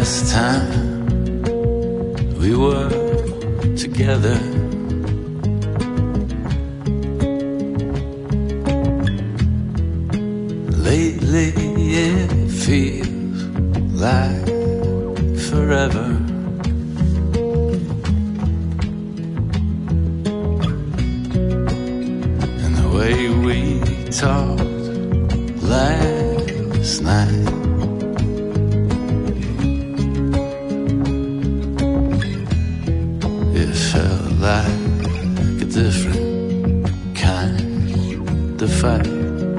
last time we were together. Lately it feels like forever. And the way we talked last night, it felt like a different kind of fight.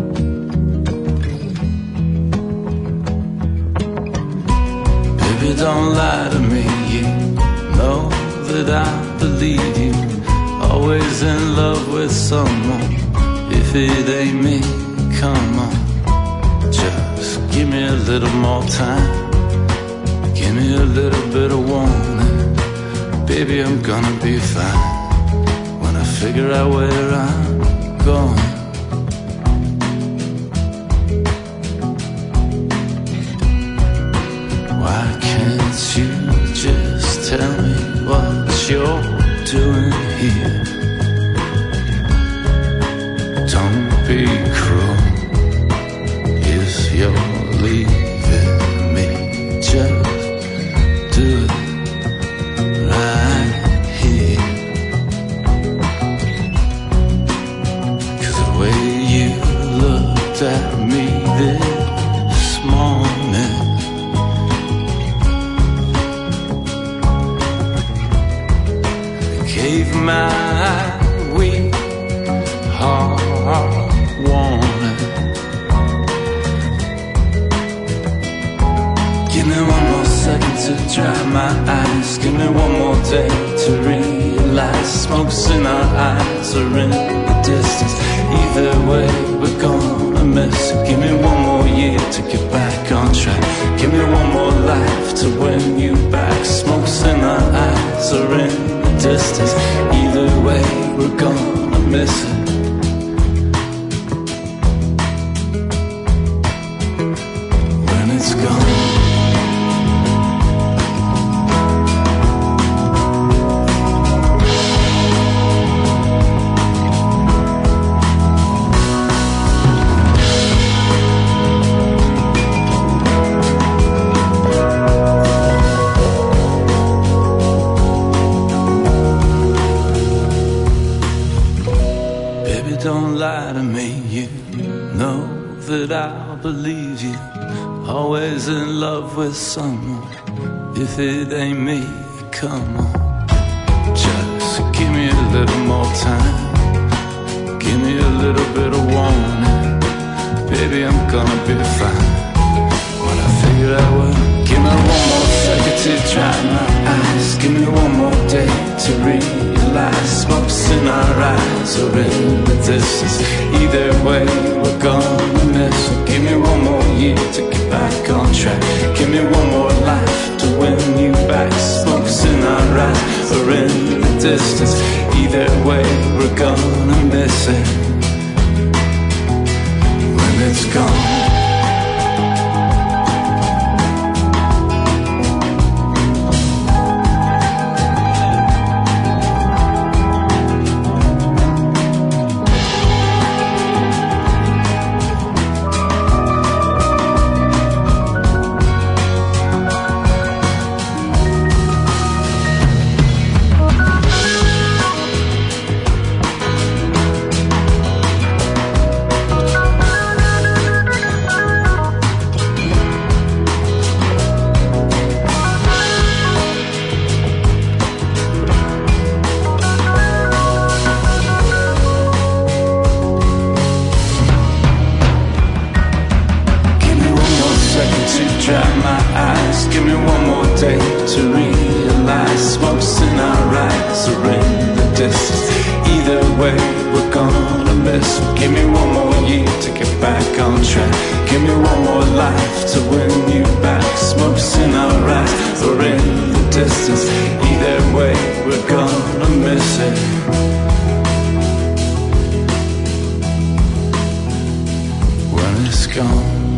Baby, don't lie to me, you know that I believe you. Always in love with someone. If it ain't me, come on, just give me a little more time. Give me a little bit of warning. Baby, I'm gonna be fine when I figure out where I'm going. Why can't you just tell me what you're doing here? Don't be cruel if you're leaving me. Just do it right here. 'Cause the way you looked at me this morning, gave my weak heart warning. Give me one more second to dry my eyes. Give me one more day to realize smoke's in our eyes or in the distance. Either way, we're gonna miss it. Give me one more year to get back on track. Give me one more life to win you back. Smoke's in our eyes or in the distance. Either way, we're gonna miss it. When it's gone. Don't lie to me, you know that I'll believe you. Always in love with someone. If it ain't me, come on, just give me a little more time. Give me a little bit of warning. Baby, I'm gonna be fine when I figure out what. Give me one more second to dry my eyes. Give me one more day to realize smoke's in our eyes or in the distance. Either way, we're gonna miss it. Give me one more year to get back on track. Give me one more life to win you back. Smoke's in our eyes or in the distance. Either way, we're gonna miss it when it's gone. Dry my eyes, give me one more day to realize smoke's in our eyes or in the distance. Either way, we're gonna miss. Give me one more year to get back on track. Give me one more life to win you back. Smoke's in our eyes or in the distance. Either way, we're gonna miss it when it's gone.